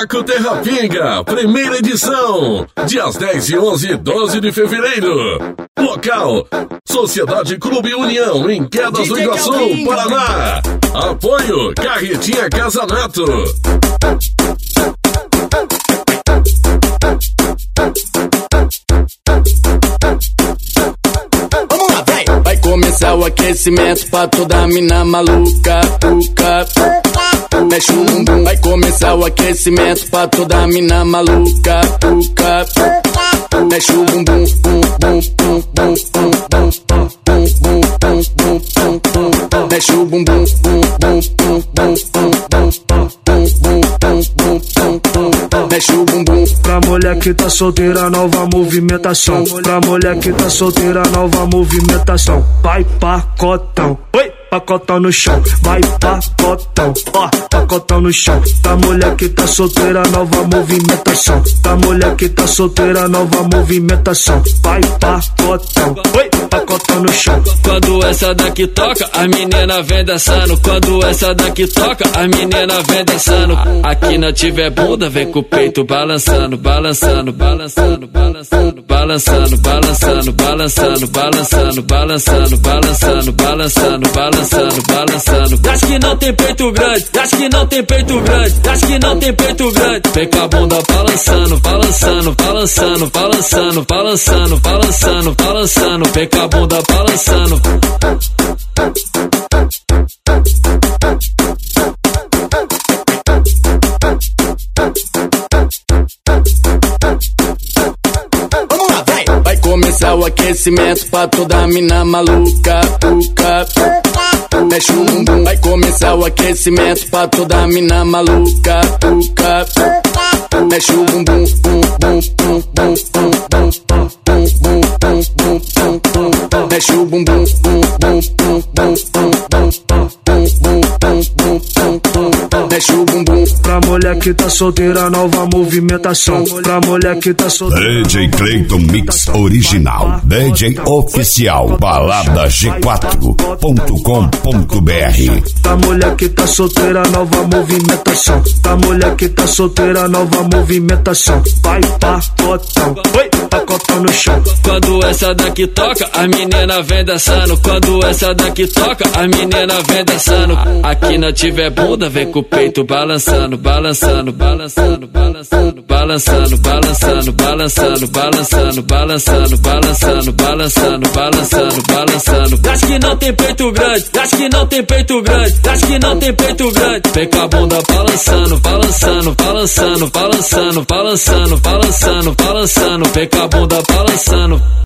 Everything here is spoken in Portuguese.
Bloco Terra Pinga, primeira edição, dias 10 e 11 e 12 de fevereiro. Local, Sociedade Clube União, em Quedas do Iguaçu, Paraná. Apoio, Carretinha Casanato. Vamos lá, vai! Vai começar o aquecimento pra toda mina maluca, mexe o bumbum. Vai começar o aquecimento pra toda mina maluca, mexe o bumbum, mexe o bumbum, mexe o bumbum. Pra mulher que tá solteira, nova movimentação. Pra mulher que tá solteira, nova movimentação. Vai pacotão, oi, pacotão no chão. Vai pacotão, ó, pacotão no chão. Pra mulher que tá solteira, nova movimentação. Pra mulher que tá solteira, nova movimentação. Vai pacotão, oi, pacotão no chão. Quando essa daqui toca, a menina vem dançando. Quando essa daqui toca, a menina vem dançando. Aqui não tiver bunda, vem com o peito balançando, balançando, balançando, balançando, balançando, balançando, balançando, balançando, balançando, balançando, balançando, balançando, balançando. Acho que não tem peito grande, acho que não tem peito grande, acho que não tem peito grande. Vem com a bunda balançando, balançando, balançando, balançando, balançando, balançando, balançando. Vem com a bunda balançando. Vamos lá, vai! Vai começar o aquecimento pra toda mina maluca, mexe o bumbum. Vai começar o aquecimento pra toda mina maluca, mexe o bumbum, mexe o bumbum, mexe o bumbum. Pra mulher que tá solteira, nova movimentação. Pra mulher que tá solteira, DJ Clayton Mix Original, DJ Oficial, balada G4.com.br. pra mulher que tá solteira, nova movimentação. Pra mulher que tá solteira, nova movimentação. Vai pacotão, oi, pacotão no chão. Quando essa daqui toca, a menina vem dançando. Quando essa daqui toca, a menina vem dançando. Aqui não tiver bunda, vem com o peito balançando, balançando, balançando, balançando, balançando, balançando, balançando, balançando, balançando, balançando, balançando, balançando, balançando. Acho que não tem peito grande, acho que não tem peito grande, acho que não tem peito grande. Vem com a bunda balançando, balançando, balançando, balançando, balançando, balançando, balançando. Vem com a bunda balançando.